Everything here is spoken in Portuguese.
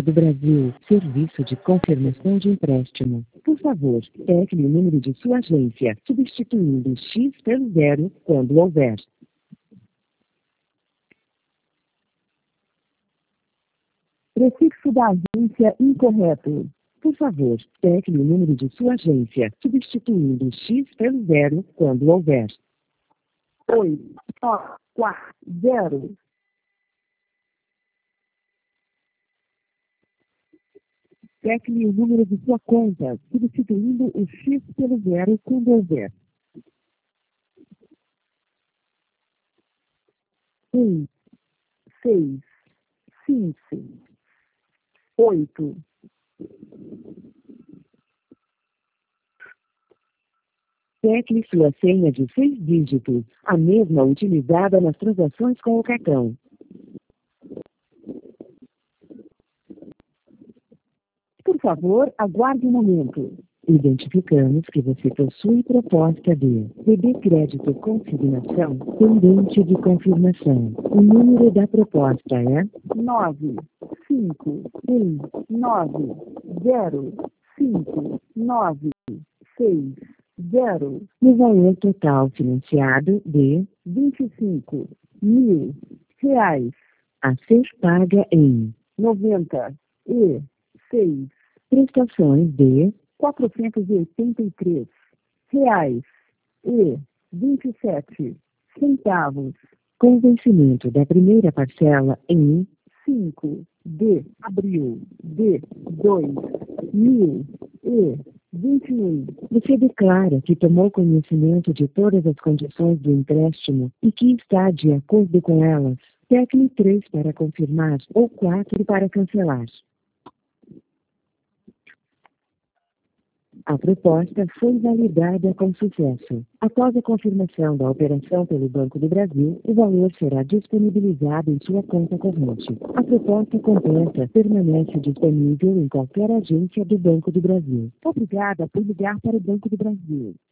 do Brasil, serviço de confirmação de empréstimo. Por favor, tecle o número de sua agência, substituindo o X pelo 0 quando houver. Prefixo da agência incorreto. Por favor, tecle o número de sua agência, substituindo o X pelo 0 quando houver. 8, 4, 0. Tecle o número de sua conta, substituindo o X pelo 0 quando houver. 1, 6, 5, 8. Tecle sua senha de 6 dígitos, a mesma utilizada nas transações com o cartão. Por favor, aguarde um momento. Identificamos que você possui proposta de BB Crédito Consignação pendente de confirmação. O número da proposta é 9, 5, 1, 9, 0, 5, 9, 6, 0. no valor total financiado de R$ 25.000 a ser paga em 96 prestações de R$ 483,27. com vencimento da primeira parcela em 5 de abril de 2021. Você declara que tomou conhecimento de todas as condições do empréstimo e que está de acordo com elas. Tecle 3 para confirmar ou 4 para cancelar. A proposta foi validada com sucesso. Após a confirmação da operação pelo Banco do Brasil, o valor será disponibilizado em sua conta corrente. A proposta completa permanece disponível em qualquer agência do Banco do Brasil. Obrigada por ligar para o Banco do Brasil.